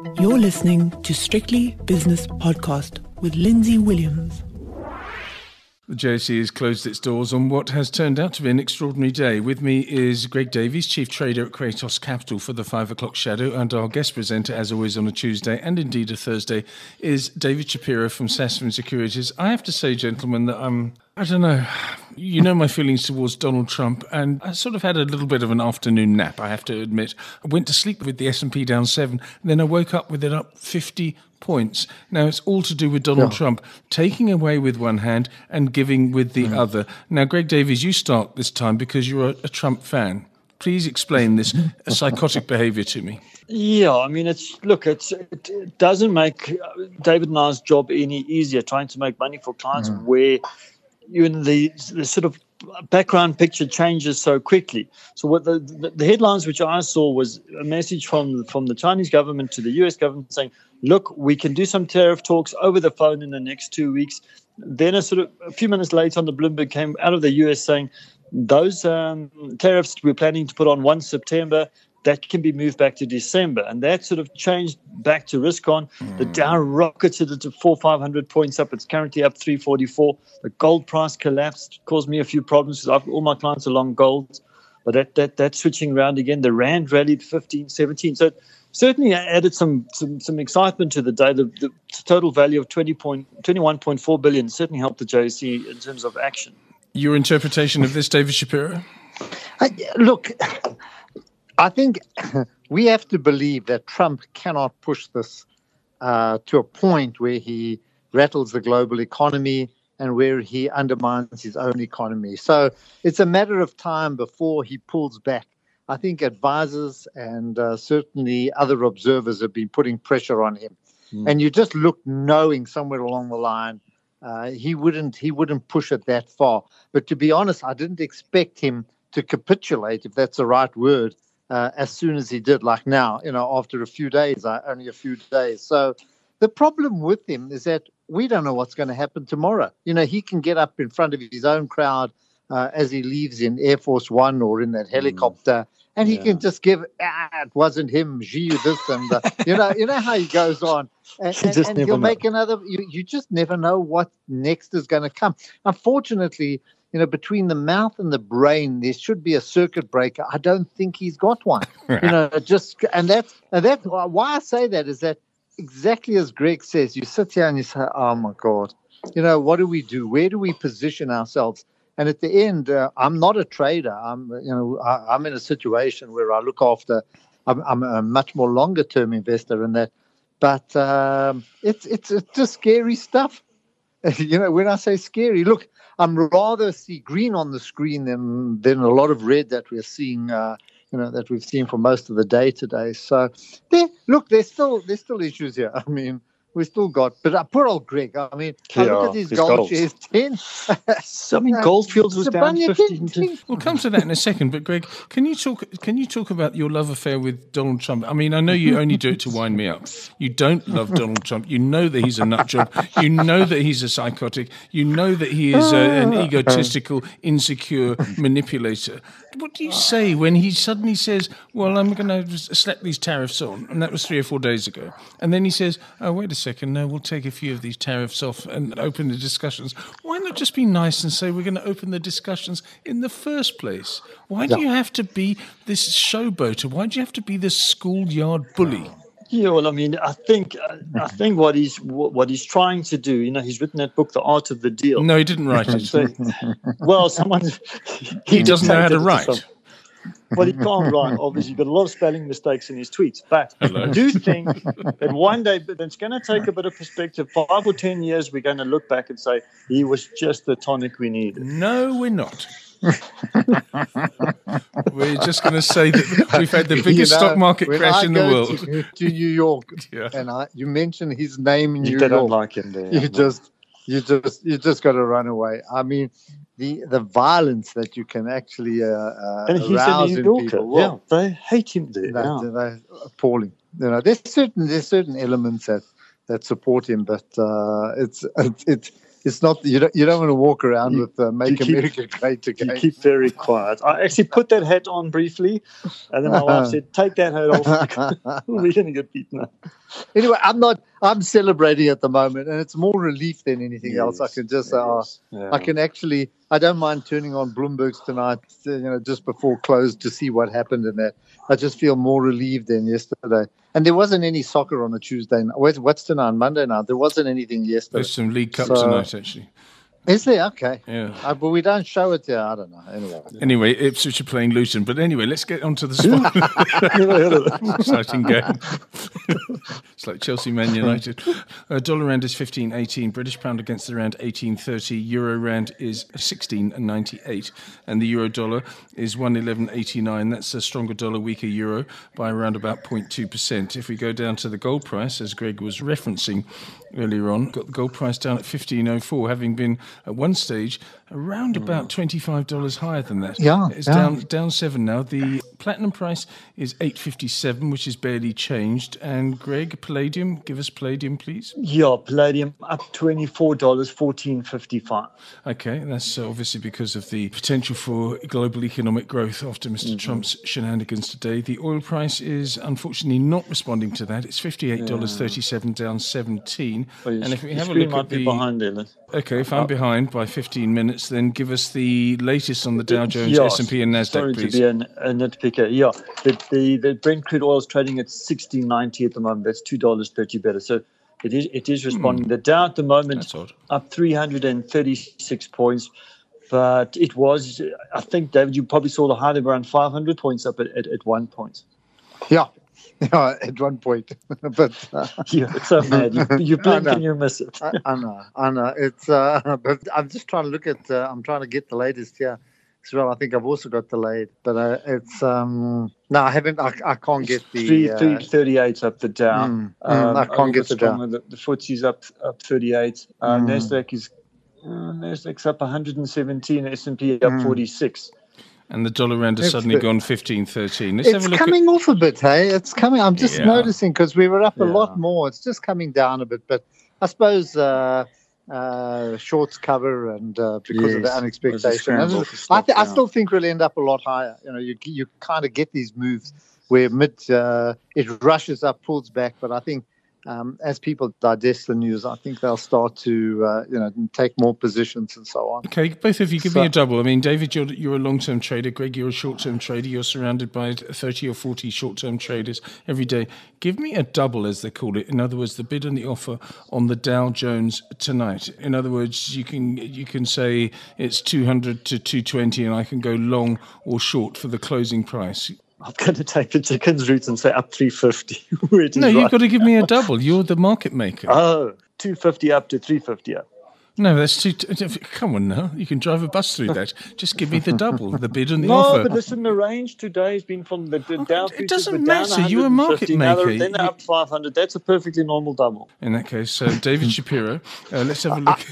You're listening to Strictly Business Podcast with Lindsay Williams. The JSE has closed its doors on what has turned out to be an extraordinary day. With me is Greg Davies, Chief Trader at Kratos Capital for the 5 o'clock shadow, and our guest presenter, as always on a Tuesday and indeed a Thursday, is David Shapiro from Sasfin Securities. I have to say, gentlemen, that I don't know, you know my feelings towards Donald Trump, and I sort of had a little bit of an afternoon nap, I have to admit. I went to sleep with the S&P down 7, and then I woke up with it up 50 points. Now, it's all to do with Donald Trump taking away with one hand and giving with the other. Now, Greg Davies, you start this time because you're a Trump fan. Please explain this psychotic behavior to me. Yeah, I mean, it doesn't make David and I's job any easier trying to make money for clients where the sort of background picture changes so quickly. So what the headlines which I saw was a message from the Chinese government to the US government saying, look, we can do some tariff talks over the phone in the next 2 weeks. Then a few minutes later on the Bloomberg came out of the US saying those tariffs we're planning to put on 1 September, that can be moved back to December. And that sort of changed back to risk on. The Dow rocketed it to 400-500 points up. It's currently up 344. The gold price collapsed, caused me a few problems because all my clients are long gold. But that's switching around again. The Rand rallied 15, 17. So it certainly added some excitement to the day. The total value of 21.4 billion certainly helped the JSE in terms of action. Your interpretation of this, David Shapiro? Look, I think we have to believe that Trump cannot push this to a point where he rattles the global economy and where he undermines his own economy. So it's a matter of time before he pulls back. I think advisors and certainly other observers have been putting pressure on him. And you just look knowing somewhere along the line he wouldn't push it that far. But to be honest, I didn't expect him to capitulate, if that's the right word, as soon as he did, like now, after only a few days. So the problem with him is that we don't know what's going to happen tomorrow. He can get up in front of his own crowd as he leaves in Air Force One or in that helicopter, and he can just give, it wasn't him, Gee, this, and you know how he goes on. And he'll make another, you just never know what next is going to come. Unfortunately, between the mouth and the brain, there should be a circuit breaker. I don't think he's got one. And that's why I say that is that exactly as Greg says, you sit here and you say, oh my God, what do we do? Where do we position ourselves? And at the end, I'm not a trader. I'm in a situation where I look after. I'm a much more longer term investor in that. But it's just scary stuff. When I say scary, look, I'm rather see green on the screen than a lot of red that we're seeing, that we've seen for most of the day today. So, there's still issues here. I mean, we still got, but poor old Greg. I mean, I look at these gold shares, 10. Goldfields was down 15. We'll come to that in a second. But Greg, can you talk about your love affair with Donald Trump? I mean, I know you only do it to wind me up. You don't love Donald Trump. You know that he's a nut job. You know that he's a psychotic. You know that he is an egotistical, insecure manipulator. What do you say when he suddenly says, well, I'm going to slap these tariffs on? And that was 3 or 4 days ago. And then he says, oh, wait a second, no, we'll take a few of these tariffs off and open the discussions. Why not just be nice and say we're going to open the discussions in the first place? Why do you have to be this showboater? Why do you have to be this schoolyard bully? Yeah, well, I mean, I think what he's trying to do, he's written that book, The Art of the Deal. No, he didn't write it. Well, he doesn't know how to write. Well, he can't write, obviously. He's got a lot of spelling mistakes in his tweets. But I do think that one day, but it's going to take a bit of perspective. 5 or 10 years, we're going to look back and say, he was just the tonic we needed. No, we're not. We're just going to say that we've had the biggest stock market crash in the world. To New York, and you mention his name in New York. You don't like him there. You just got to run away. I mean, the violence that you can actually arouse in people. Yeah, they hate him there. They're appalling. There's certain elements that support him, but it's not you don't want to walk around with "Make America Great Again." You keep very quiet. I actually put that hat on briefly, and then my wife said, "Take that hat off. We're going to get beaten up." Anyway, I'm celebrating at the moment, and it's more relief than anything else. I can just I can actually, I don't mind turning on Bloomberg's tonight, just before close to see what happened in that. I just feel more relieved than yesterday. And there wasn't any soccer on a Tuesday night. What's tonight? Monday night. There wasn't anything yesterday. There's some League Cup tonight, actually. Is there? Okay. Yeah. But we don't show it there. I don't know. Anyway, Ipswich are playing Luton. But anyway, let's get on to the sport. Exciting game. It's like Chelsea Man United. Dollar rand is 15.18. British pound against the rand 18.30. Euro rand is 16.98. And the euro dollar is 111.89. That's a stronger dollar, weaker euro by around about 0.2%. If we go down to the gold price, as Greg was referencing earlier on, got the gold price down at 15.04, having been at one stage around about $25 higher than that. Yeah, it's down $7 now. The platinum price is $8.57, which is barely changed. And Greg, palladium, give us palladium, please. Yeah, palladium up $24, $14.55. Okay, that's obviously because of the potential for global economic growth after Mr. Trump's shenanigans today. The oil price is unfortunately not responding to that. It's $58.37, down 17. Well, and if we have a look at the behind there, okay, if I'm behind by 15 minutes, then give us the latest on the Dow Jones, S&P, and Nasdaq, please. Sorry to be a nitpicker. Yeah, the Brent crude oil is trading at $16.90 at the moment. That's $2.30 better. So it is responding. The Dow at the moment up 336 points, but it was, I think, David, you probably saw the high of around 500 points up at one point. Yeah. Yeah, at one point, but it's so mad. You blink and you miss it. I know. It's but I'm just trying to look at. I'm trying to get the latest here as well. I think I've also got delayed, but it's no, I haven't. I can't get the 338 up the Dow. I can't get the Dow. The FTSE's up 38. Nasdaq's up 117. S&P up 46. And the dollar rand has suddenly gone 15.13. Let's have a look. It's coming off a bit, hey? It's coming. I'm just noticing because we were up a lot more. It's just coming down a bit. But I suppose shorts cover and because of the unexpectation. I still think we'll end up a lot higher. You kind of get these moves where it rushes up, pulls back. But I think as people digest the news, I think they'll start to take more positions and so on. Okay, both of you give me a double. I mean, David, you're a long-term trader. Greg, you're a short-term trader. You're surrounded by 30 or 40 short-term traders every day. Give me a double, as they call it. In other words, the bid and the offer on the Dow Jones tonight. In other words, you can say it's 200 to 220, and I can go long or short for the closing price. I'm going to take the chicken's route and say up 350. No, you've got to give me a double. You're the market maker. Oh, 250 up to 350 up. No, that's too... Come on now. You can drive a bus through that. Just give me the double, the bid and the offer. No, but listen, the range today has been from the down... It doesn't matter. You're a market maker. Then they're up 500. That's a perfectly normal double. In that case, David Shapiro, let's have a look.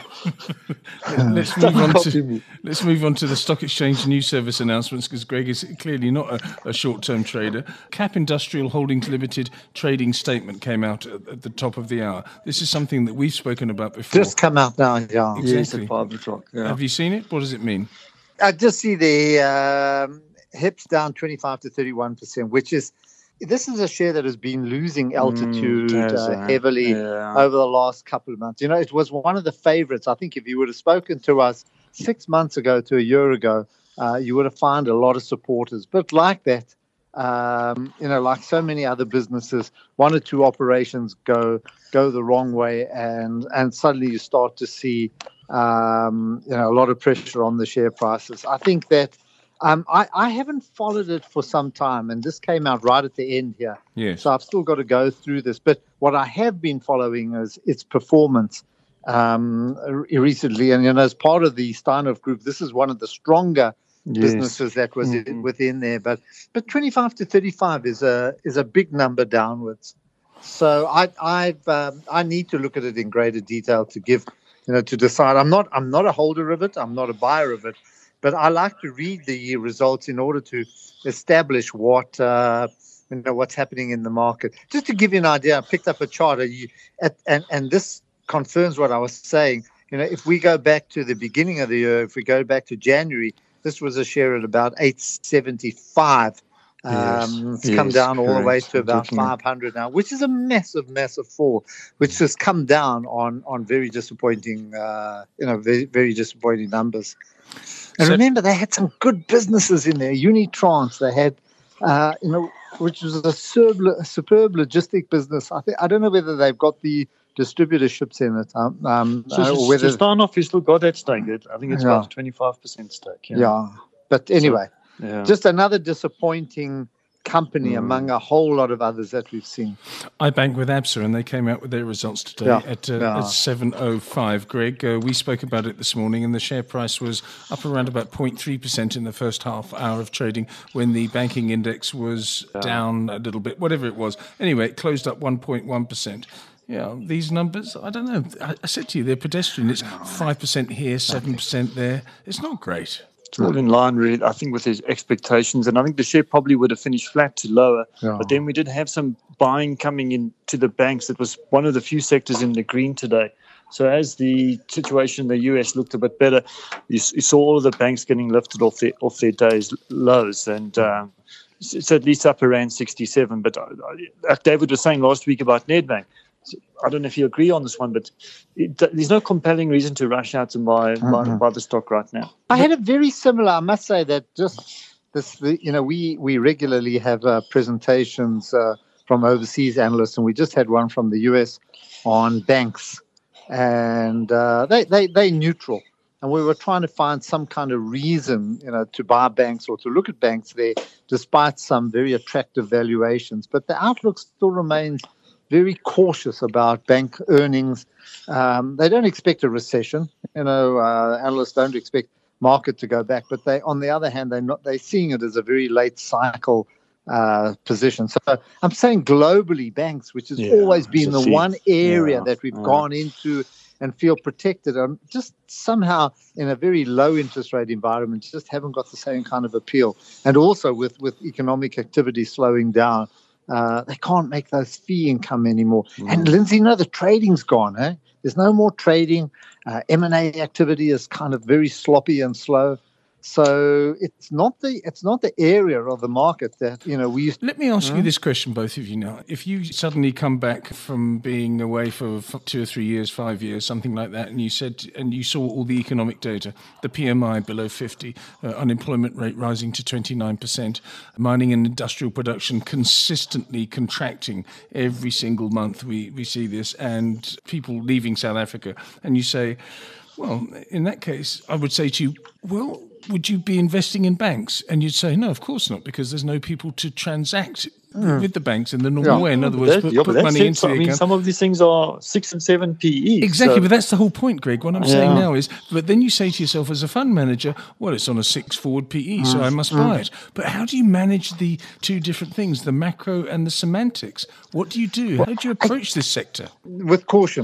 Let's move on to the Stock Exchange News Service announcements, because Greg is clearly not a short-term trader. Cap Industrial Holdings Limited trading statement came out at the top of the hour. This is something that we've spoken about before. Just come out now, yeah. Exactly. Yes, at 5 o'clock. Yeah. Have you seen it? What does it mean? I just see the HIP's down 25 to 31%, which is... This is a share that has been losing altitude heavily over the last couple of months. It was one of the favorites. I think if you would have spoken to us 6 months ago to a year ago, you would have found a lot of supporters. But like that, like so many other businesses, one or two operations go the wrong way, and suddenly you start to see a lot of pressure on the share prices. I think that I haven't followed it for some time, and this came out right at the end here. Yes. So I've still got to go through this. But what I have been following is its performance recently. And, as part of the Steinhoff Group, this is one of the stronger businesses that was within there. But 25 to 35 is a big number downwards. So I need to look at it in greater detail to give, to decide. I'm not a holder of it. I'm not a buyer of it. But I like to read the results in order to establish what's happening in the market. Just to give you an idea, I picked up a chart, and this confirms what I was saying. if we go back to the beginning of the year, if we go back to January, this was a share at about 875. It's come down all the way to about 500 now, which is a massive, massive fall, which has come down on very disappointing, very, very disappointing numbers. And remember, they had some good businesses in there. Unitrans, they had, which was a superb logistic business. I don't know whether they've got the distributorships in it. Or whether Steinhoff has still got that stake. I think it's about 25% stake. Yeah. But anyway, just another disappointing company among a whole lot of others that we've seen. I banked with ABSA and they came out with their results today at 7.05. Greg, we spoke about it this morning and the share price was up around about 0.3% in the first half hour of trading when the banking index was down a little bit, whatever it was. Anyway, it closed up 1.1%. Yeah, these numbers, I don't know. I said to you, they're pedestrian. It's 5% here, 7% there. It's not great. It's all in line, really, I think, with his expectations. And I think the share probably would have finished flat to lower. Yeah. But then we did have some buying coming into the banks. It was one of the few sectors in the green today. So as the situation in the US looked a bit better, you saw all of the banks getting lifted off their day's lows. And it's at least up around 67. But like David was saying last week about Nedbank, I don't know if you agree on this one, but there's no compelling reason to rush out and buy the stock right now. I had a very similar, I must say that just this, we regularly have presentations from overseas analysts, and we just had one from the US on banks, and they're neutral. And we were trying to find some kind of reason, to buy banks or to look at banks there, despite some very attractive valuations. But the outlook still remains very cautious about bank earnings. They don't expect a recession. Analysts don't expect market to go back, but on the other hand, they're seeing it as a very late cycle position. So I'm saying globally, banks, which has always been the one area that we've gone into and feel protected, just somehow in a very low interest rate environment, just haven't got the same kind of appeal. And also with economic activity slowing down, they can't make those fee income anymore. And Lindsay, the trading's gone. There's no more trading. M&A activity is kind of very sloppy and slow. So it's not the area of the market that we used. Let me ask you this question, both of you now. If you suddenly come back from being away for 2 or 3 years, 5 years, something like that, and you saw all the economic data, the PMI below 50, unemployment rate rising to 29%, mining and industrial production consistently contracting every single month, we see this, and people leaving South Africa, and you say, well, in that case, I would say to you, well, would you be investing in banks? And you'd say, no, of course not, because there's no people to transact with the banks in the normal way. In other words, put money into the account. Some of these things are 6 and 7 PE. Exactly, but that's the whole point, Greg. What I'm saying now is, but then you say to yourself as a fund manager, well, it's on a 6 forward PE, so I must buy it. But how do you manage the two different things, the macro and the semantics? What do you do? How do you approach this sector? With caution.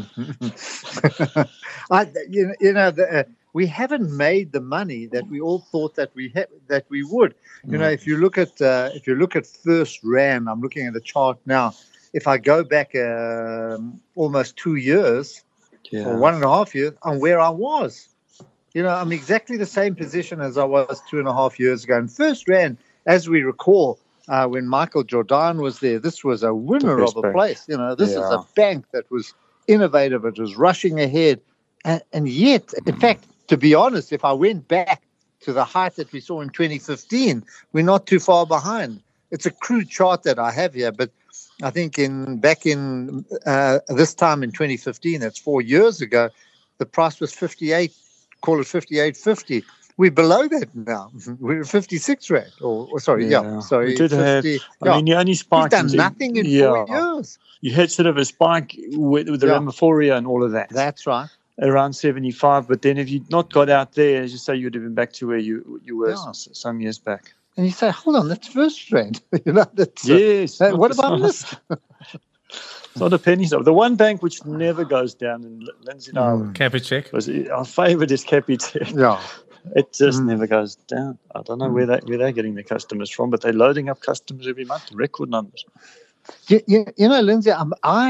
We haven't made the money that we all thought that we would. If you look at First Rand, I'm looking at the chart now. If I go back almost 2 years or 1.5 years, I'm where I was. I'm exactly the same position as I was 2.5 years ago. And First Rand, as we recall, when Michael Jordan was there, this was a winner of a place. This is a bank that was innovative. It was rushing ahead, and yet, in fact, to be honest, if I went back to the height that we saw in 2015, we're not too far behind. It's a crude chart that I have here, but I think back in this time in 2015, that's 4 years ago, the price was 58, call it 58.50. We're below that now. We're at 56 Rand. Sorry. We did 50, you only spiked. We've done nothing in 4 years. You had sort of a spike with the Ramaphoria and all of that. That's right. Around 75, but then if you'd not got out there, as you say, you'd have been back to where you were some years back. And you say, hold on, that's First Rand. Yes. What about this? It's not a penny stock. The one bank which never goes down, and Lindsay and I, Capitec. Our favourite is Capitec. Yeah. It just never goes down. I don't know where they're getting their customers from, but they're loading up customers every month, record numbers. Lindsay,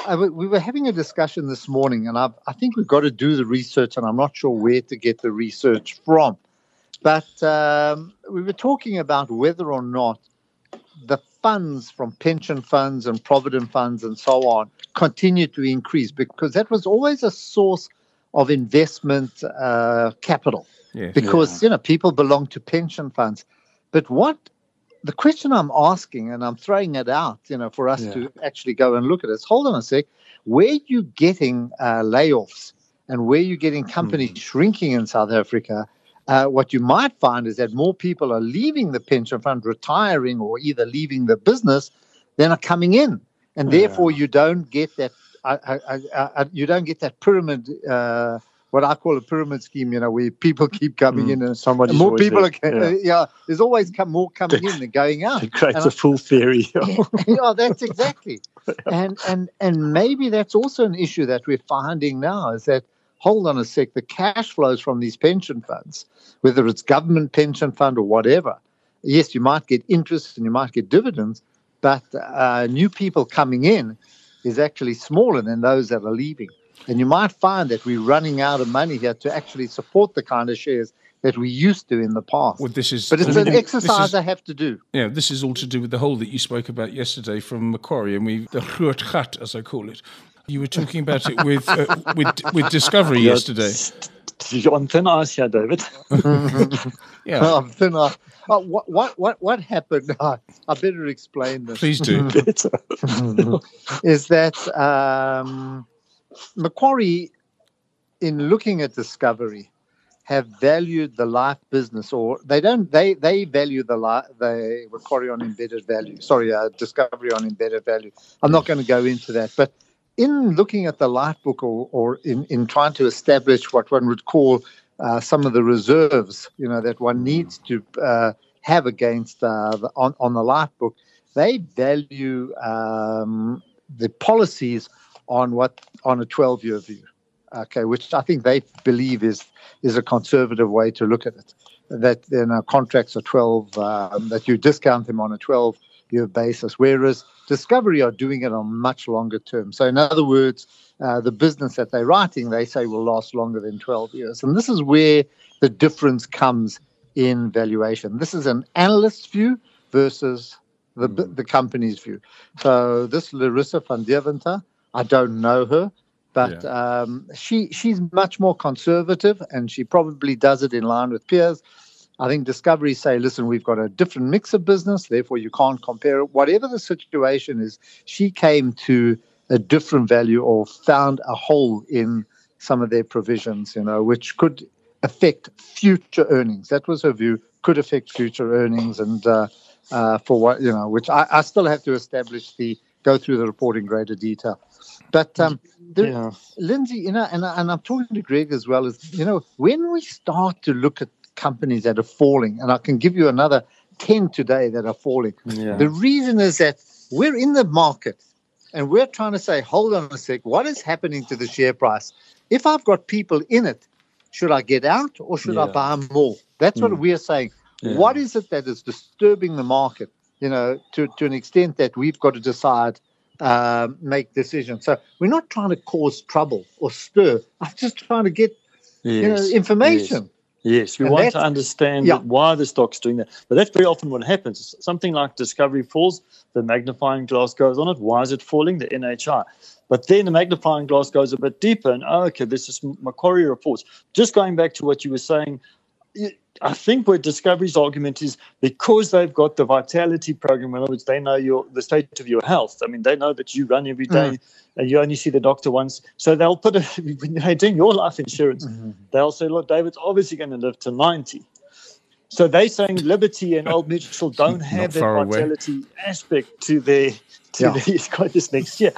we were having a discussion this morning, and I think we've got to do the research, and I'm not sure where to get the research from. But we were talking about whether or not the funds from pension funds and provident funds and so on continue to increase, because that was always a source of investment capital. Yes. Because people belong to pension funds. But the question I'm asking, and I'm throwing it out, for us to actually go and look at it, is, hold on a sec, where are you getting layoffs and where are you getting companies shrinking in South Africa? What you might find is that more people are leaving the pension fund, retiring, or either leaving the business than are coming in, and therefore you don't get that. You don't get that pyramid. What I call a pyramid scheme, where people keep coming in and more people are. There's always more coming in than going out. It creates a full theory. That's exactly. And maybe that's also an issue that we're finding now, is that, hold on a sec, the cash flows from these pension funds, whether it's government pension fund or whatever, yes, you might get interest and you might get dividends, but new people coming in is actually smaller than those that are leaving. And you might find that we're running out of money here to actually support the kind of shares that we used to in the past. Well, but it's an exercise I have to do. Yeah, this is all to do with the hole that you spoke about yesterday from Macquarie, and the groot gat, as I call it. You were talking about it with Discovery yesterday. You're on thin ice here, David. Yeah. I'm thin ice. What happened? I better explain this. Please do. Is that Macquarie, in looking at Discovery, have valued the life business, or they don't. They value the Macquarie on embedded value. Sorry, Discovery on embedded value. I'm not going to go into that, but in looking at the life book, or in trying to establish what one would call some of the reserves, that one needs to have against on the life book, they value the policies on a 12-year view, which I think they believe is a conservative way to look at it. That contracts are 12, that you discount them on a 12-year basis, whereas Discovery are doing it on much longer term. So in other words, the business that they're writing, they say will last longer than 12 years. And this is where the difference comes in valuation. This is an analyst's view versus the company's view. So this Larissa van Deventer, I don't know her, but she's much more conservative, and she probably does it in line with peers. I think Discovery say, listen, we've got a different mix of business, therefore you can't compare it. Whatever the situation is, she came to a different value or found a hole in some of their provisions, which could affect future earnings. That was her view, could affect future earnings, and for what, which I still have to go through the report in greater detail. But Lindsay, and I'm talking to Greg as well, is, when we start to look at companies that are falling, and I can give you another 10 today that are falling. Yeah. The reason is that we're in the market and we're trying to say, hold on a sec, what is happening to the share price? If I've got people in it, should I get out or should I buy more? That's what we're saying. Yeah. What is it that is disturbing the market, to an extent that we've got to decide, make decisions. So we're not trying to cause trouble or stir. I'm just trying to get information. Yes, we want to understand why the stock's doing that. But that's very often what happens. Something like Discovery falls, the magnifying glass goes on it. Why is it falling? The NHI. But then the magnifying glass goes a bit deeper, and this is Macquarie reports. Just going back to what you were saying, I think where Discovery's argument is, because they've got the Vitality program, in other words, they know the state of your health. I mean, they know that you run every day and you only see the doctor once. So they'll when they're doing your life insurance, they'll say, look, David's obviously going to live to 90. So they're saying Liberty and Old Mutual don't have that Vitality aspect to their this next year.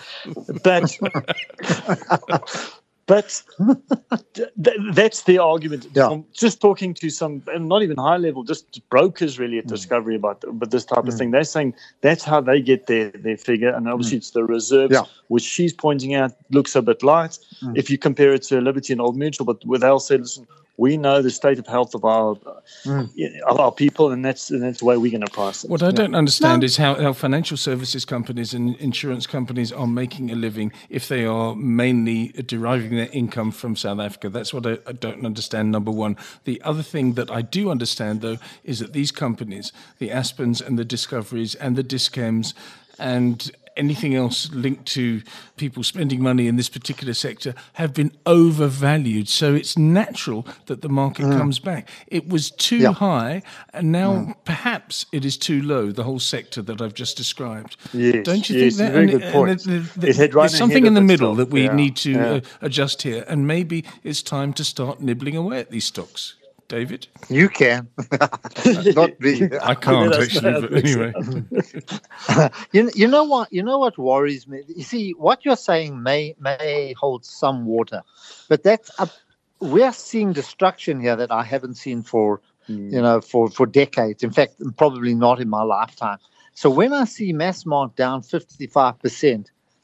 But that's the argument. Yeah. Just talking to some, and not even high level, just brokers really at Discovery about this type of thing. They're saying that's how they get their figure. And obviously it's the reserves, which she's pointing out looks a bit light if you compare it to Liberty and Old Mutual. But they'll say, listen, We know the state of health of our people, and that's the way we're going to price it. What I don't understand is how financial services companies and insurance companies are making a living if they are mainly deriving their income from South Africa. That's what I don't understand, number one. The other thing that I do understand, though, is that these companies, the Aspens and the Discoveries and the Dischems and anything else linked to people spending money in this particular sector, have been overvalued. So it's natural that the market comes back. It was too high, and now perhaps it is too low, the whole sector that I've just described. Yes, don't you think that? Very good point. There's something in the middle that we need to adjust here, and maybe it's time to start nibbling away at these stocks. David? You can. Not me. I can't, actually, but anyway. You know what worries me? You see, what you're saying may hold some water, but we're seeing destruction here that I haven't seen for decades. In fact, probably not in my lifetime. So when I see Massmart down 55%,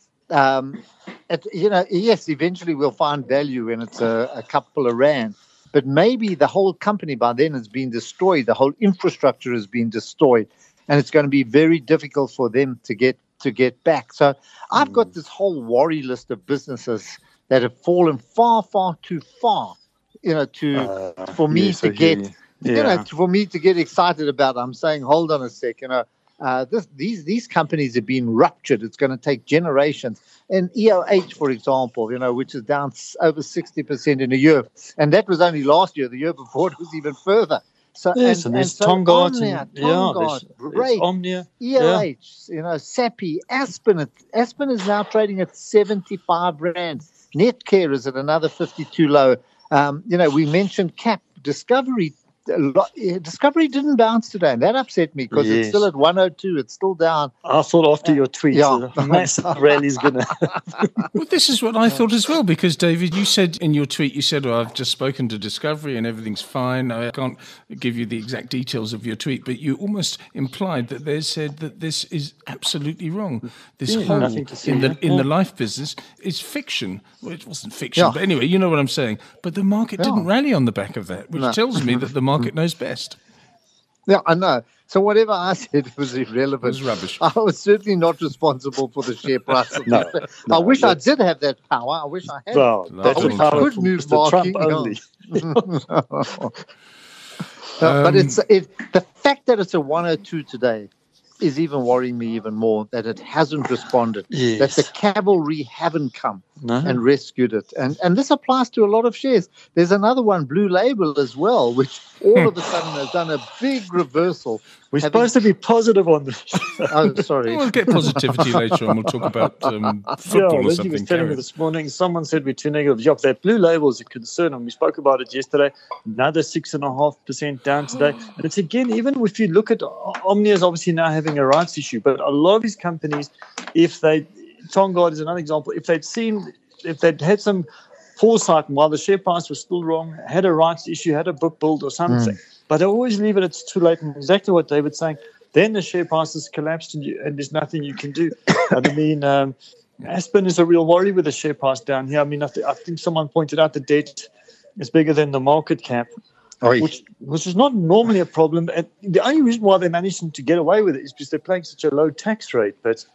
yes, eventually we'll find value when it's a couple of rand. But maybe the whole company by then has been destroyed. The whole infrastructure has been destroyed, and it's going to be very difficult for them to get back. So I've got this whole worry list of businesses that have fallen far, far too far, for me to get excited about. I'm saying, hold on a sec, these companies have been ruptured. It's going to take generations. And EOH, for example, which is down over 60% in a year, and that was only last year. The year before, it was even further. So yes, and there's Tonguard, Brait, Omnia, EOH, Sappi, Aspen. Aspen is now trading at 75 rand. Netcare is at another 52 low. We mentioned CAP, Discovery. Discovery didn't bounce today, and that upset me because it's still at 102. It's still down. I thought after your tweet, a massive rally's going to... Well, this is what I thought as well, because, David, you said in your tweet, I've just spoken to Discovery and everything's fine. I can't give you the exact details of your tweet, but you almost implied that they said that this is absolutely wrong. This whole in the life business is fiction. Well, it wasn't fiction, but anyway, you know what I'm saying. But the market didn't rally on the back of that, which tells me that the market knows best. Yeah, I know. So whatever I said was irrelevant. It was rubbish. I was certainly not responsible for the share price. I wish I did have that power. I wish I had. Well, I wish I could move market only. But the fact that it's a 102 today is even worrying me even more, that it hasn't responded, that the cavalry haven't come and rescued it. And this applies to a lot of shares. There's another one, Blue Label as well, which all of a sudden has done a big reversal. We're supposed to be positive on this. Oh, sorry. We'll get positivity later on. We'll talk about football or something. Was telling me this morning, someone said we're too negative. Yeah, that Blue Label is a concern, and we spoke about it yesterday. Another 6.5% down today. And it's again, even if you look at Omnia is obviously now having a rights issue, but a lot of these companies, Tonguard is another example, if they'd had some foresight, and while the share price was still wrong, had a rights issue, had a book build or something. But I always leave it, it's too late. And exactly what David's saying. Then the share price has collapsed and there's nothing you can do. Aspen is a real worry with the share price down here. I mean, I think someone pointed out the debt is bigger than the market cap, which is not normally a problem. And the only reason why they're managing to get away with it is because they're paying such a low tax rate. But,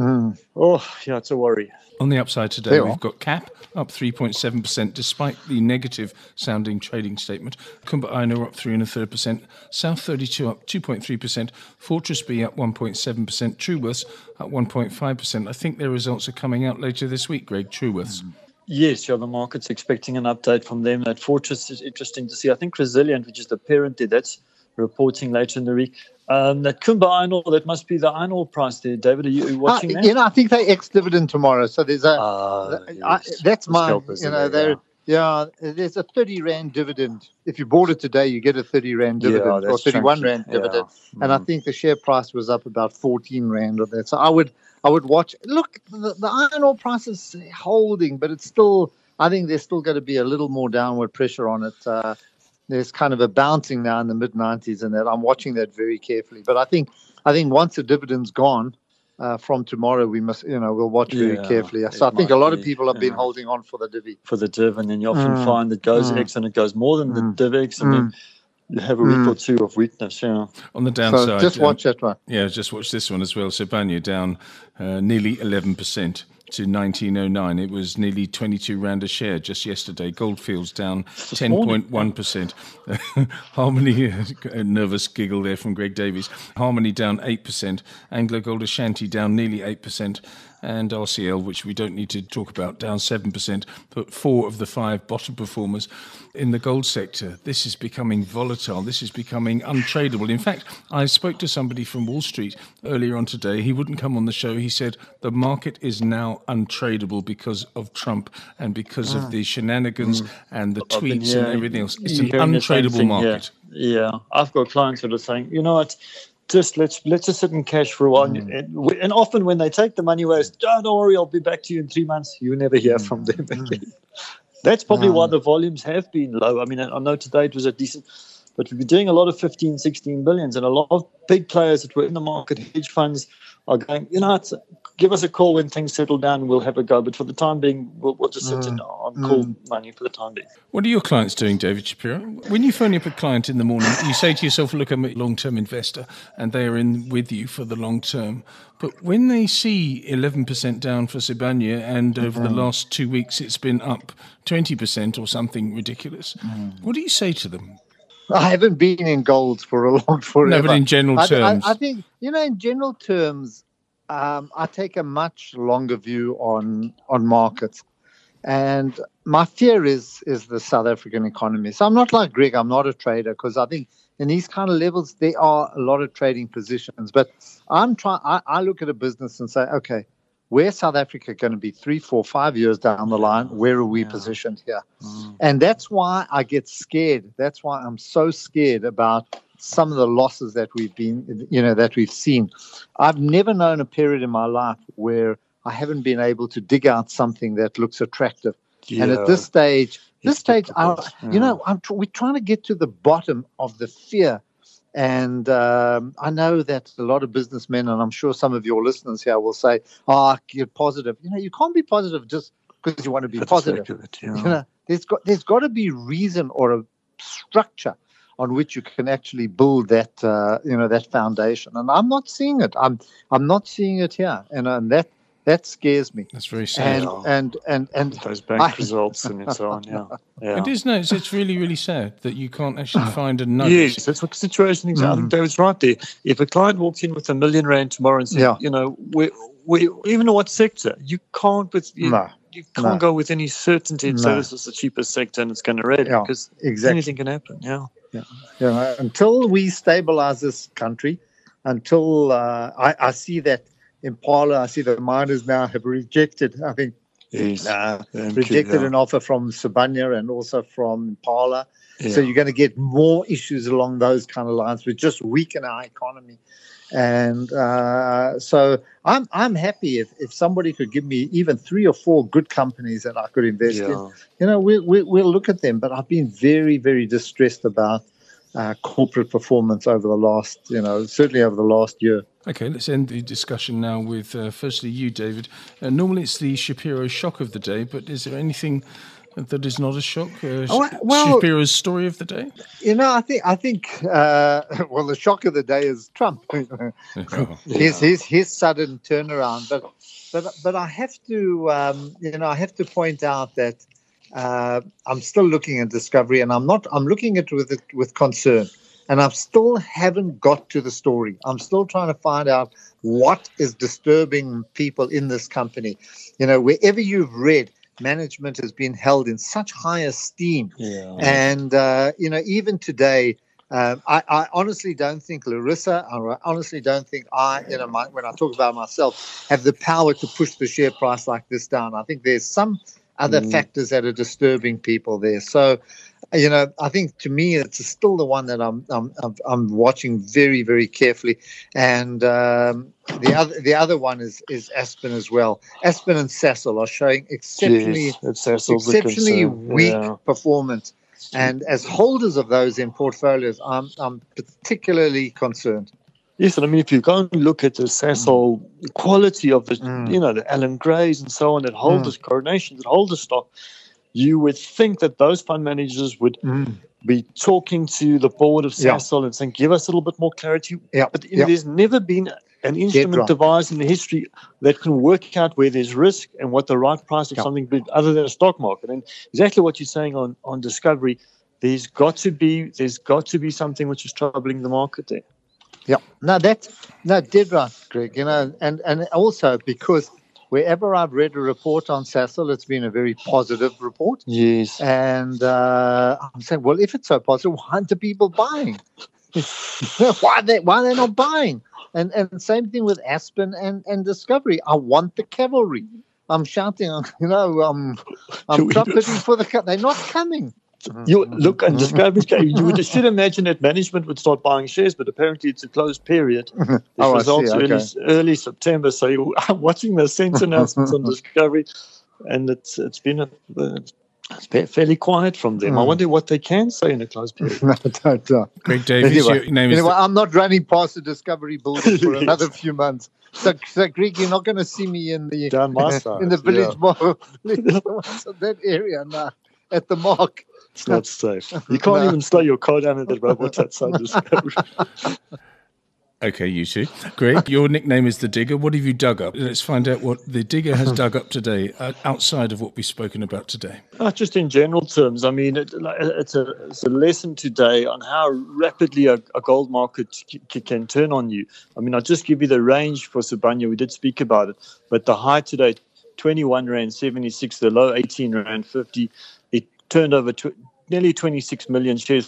it's a worry. On the upside today, we've got CAP up 3.7% despite the negative-sounding trading statement. Kumba Iron up 3.33%. South 32 up 2.3%. Fortress B up 1.7%. Truworths up 1.5%. I think their results are coming out later this week, Greg. Truworths. Yes, the market's expecting an update from them. That Fortress is interesting to see. I think Resilient, which is the parent there, that's reporting later in the week. That Kumba Iron Ore, that must be the iron ore price there. David, are you watching that? I think they ex-dividend tomorrow. So there's that's mine. There's a 30 rand dividend. If you bought it today, you get a 30 rand dividend or 31 rand dividend. And I think the share price was up about 14 rand or that. So I would watch. Look, the iron ore price is holding, but it's still. I think there's still going to be a little more downward pressure on it. There's kind of a bouncing now in the mid-90s, and that I'm watching that very carefully. But I think once the dividend's gone, from tomorrow, we must, we'll watch very carefully. So I think a lot of people have been holding on for the divvy. For the div, and then you often find it goes X and it goes more than the div X, and then you have a week or two of weakness. Yeah. On the downside, so just watch that one. Yeah, just watch this one as well. Sibanye down nearly 11%. To 1909. It was nearly 22 rand a share just yesterday. Goldfields down 10.1%. Harmony, a nervous giggle there from Greg Davies. Harmony down 8%. Anglo Gold Ashanti down nearly 8%. And RCL, which we don't need to talk about, down 7%, but 4 of the 5 bottom performers in the gold sector. This is becoming volatile. This is becoming untradeable. In fact, I spoke to somebody from Wall Street earlier on today. He wouldn't come on the show. He said the market is now untradeable because of Trump and because of the shenanigans and the tweets and everything else. It's an untradeable market. Yeah, I've got clients that are saying, you know what, just let's just sit in cash for a while. And often when they take the money away, it's, don't worry, I'll be back to you in 3 months. You never hear from them again. That's probably why the volumes have been low. I mean, I know today it was a decent, but we've been doing a lot of 15, 16 billions, and a lot of big players that were in the market, hedge funds, are going, give us a call when things settle down and we'll have a go. But for the time being, we'll just sit on call money for the time being. What are your clients doing, David Shapiro? When you phone up a client in the morning, you say to yourself, look, I'm a long-term investor, and they are in with you for the long term. But when they see 11% down for Sibanye and over the last 2 weeks it's been up 20% or something ridiculous, what do you say to them? I haven't been in gold forever. No, but in general terms. I think, in general terms, I take a much longer view on markets. And my fear is the South African economy. So I'm not like Greg, I'm not a trader, because I think in these kind of levels, there are a lot of trading positions. But I look at a business and say, okay, where's South Africa going to be 3, 4, 5 years down the line? Where are we positioned here? And that's why I get scared. That's why I'm so scared about some of the losses that we've seen. I've never known a period in my life where I haven't been able to dig out something that looks attractive. Yeah. And at this stage, we're trying to get to the bottom of the fear. And I know that a lot of businessmen, and I'm sure some of your listeners here will say, you're positive. You can't be positive just because you want to be positive. There's got to be reason or a structure on which you can actually build that that foundation. And I'm not seeing it. I'm not seeing it here, and that scares me. That's very sad. And those bank results and so on. Yeah. It is. No, it's really, really sad that you can't actually find a nudge. Yes, that's what the situation is. I think David's right there. If a client walks in with R1 million tomorrow and says, we even know what sector, you can't. You can't go with any certainty and say this is the cheapest sector and it's going to rate because anything can happen. Yeah. Until we stabilize this country, until I see that Impala, I see the miners now have rejected, I think, an offer from Sibanye and also from Impala. Yeah. So you're going to get more issues along those kind of lines, which just weaken our economy. And so I'm happy if somebody could give me even 3 or 4 good companies that I could invest in. We'll look at them. But I've been very, very distressed about corporate performance over the last, certainly over the last year. Okay, let's end the discussion now with firstly you, David. Normally it's the Shapiro shock of the day, but is there anything that is not a shock? Shapiro's story of the day? I think the shock of the day is Trump. His sudden turnaround. But I have to point out that I'm still looking at Discovery, and I'm looking at it with concern. And I still haven't got to the story. I'm still trying to find out what is disturbing people in this company. Wherever you've read, management has been held in such high esteem. Yeah. And, even today, I honestly don't think Larissa, I honestly don't think when I talk about myself, have the power to push the share price like this down. I think there's some other factors that are disturbing people there. So, I think to me it's still the one that I'm watching very, very carefully, and the other one is Aspen as well. Aspen and Sasol are showing exceptionally weak performance, and as holders of those in portfolios, I'm particularly concerned. Yes, and I mean, if you go and look at the Sasol quality of the, the Alan Greys and so on that hold this Coronation, that hold the stock, you would think that those fund managers would be talking to the board of Sasol and saying, give us a little bit more clarity. But there's never been an instrument devised in the history that can work out where there's risk and what the right price of something be other than a stock market. And exactly what you're saying on Discovery, there's got to be something which is troubling the market there. Yeah, dead right, Greg. And also because wherever I've read a report on Sasol, it's been a very positive report. Yes. And I'm saying, well, if it's so positive, why aren't the people buying? why are they not buying? And same thing with Aspen and Discovery. I want the cavalry. I'm shouting, I'm trumpeting for the. They're not coming. You look and Discovery. You should imagine that management would start buying shares, but apparently it's a closed period. Results early September. So I'm watching the sense announcements on Discovery, and it's been fairly quiet from them. I wonder what they can say in a closed period. No. Greg Davies, your name is. I'm not running past the Discovery building for another few months. So Greg, you're not going to see me in the down my side, in the village mall, that area now at the Mark. It's not safe. You can't even slow your car down at the robots outside Discovery. Okay, you two. Greg, your nickname is The Digger. What have you dug up? Let's find out what The Digger has dug up today, outside of what we've spoken about today. Just in general terms, I mean, it's a lesson today on how rapidly a gold market can turn on you. I mean, I'll just give you the range for Sibanye. We did speak about it. But the high today, 21 Rand 76, the low 18 Rand 50. It turned over nearly 26 million shares,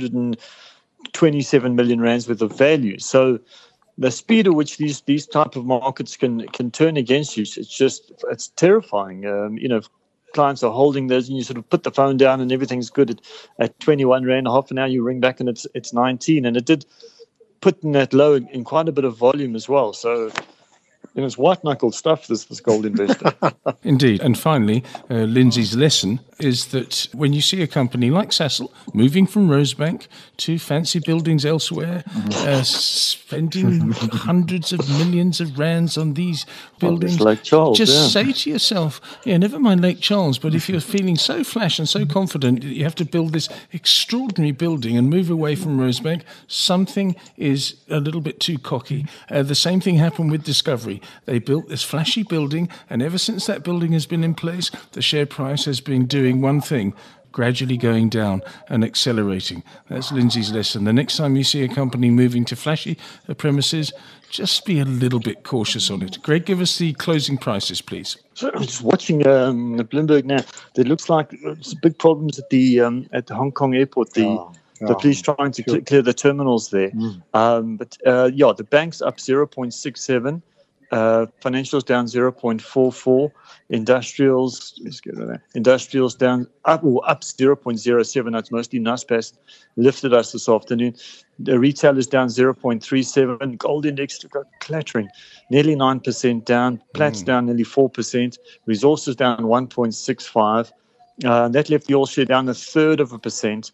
527 million rands worth of value. So the speed at which these type of markets can turn against you, it's terrifying. Clients are holding those and you sort of put the phone down and everything's good at 21 Rand. Half an hour you ring back and it's 19. And it did put in that low in quite a bit of volume as well. So it's white-knuckled stuff, this gold investor. Indeed. And finally, Lindsay's lesson is that when you see a company like Sasol moving from Rosebank to fancy buildings elsewhere, spending hundreds of millions of rands on these buildings, Lake Charles, just say to yourself, never mind Lake Charles, but if you're feeling so flash and so confident that you have to build this extraordinary building and move away from Rosebank, something is a little bit too cocky. The same thing happened with Discovery. They built this flashy building, and ever since that building has been in place, the share price has been doing one thing, gradually going down and accelerating. That's Lindsay's lesson. The next time you see a company moving to flashy premises, just be a little bit cautious on it. Greg, give us the closing prices, please. So I'm just watching Bloomberg now. It looks like there's big problems at the Hong Kong airport. The police trying to clear the terminals there. But the bank's up 0.67. Financials down 0.44. Industrials down up 0.07. That's mostly Naspers lifted us this afternoon. The retail is down 0.37. Gold index clattering, nearly 9% down. Platts down nearly 4%. Resources down 1.65. That left the all share down 1/3%.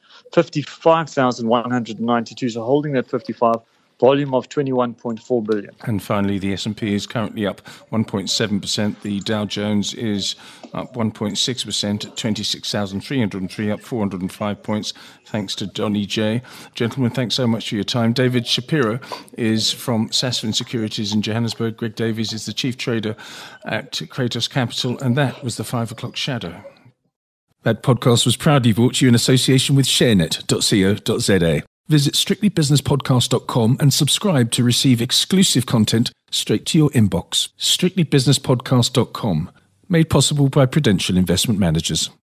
55,192. So holding that 55. Volume of 21.4 billion. And finally, the S&P is currently up 1.7%. The Dow Jones is up 1.6% at 26,303, up 405 points, thanks to Donny J. Gentlemen, thanks so much for your time. David Shapiro is from Sasfin Securities in Johannesburg. Greg Davies is the chief trader at Kratos Capital, and that was the 5 o'clock shadow. That podcast was proudly brought to you in association with sharenet.co.za. Visit strictlybusinesspodcast.com and subscribe to receive exclusive content straight to your inbox. strictlybusinesspodcast.com, made possible by Prudential Investment Managers.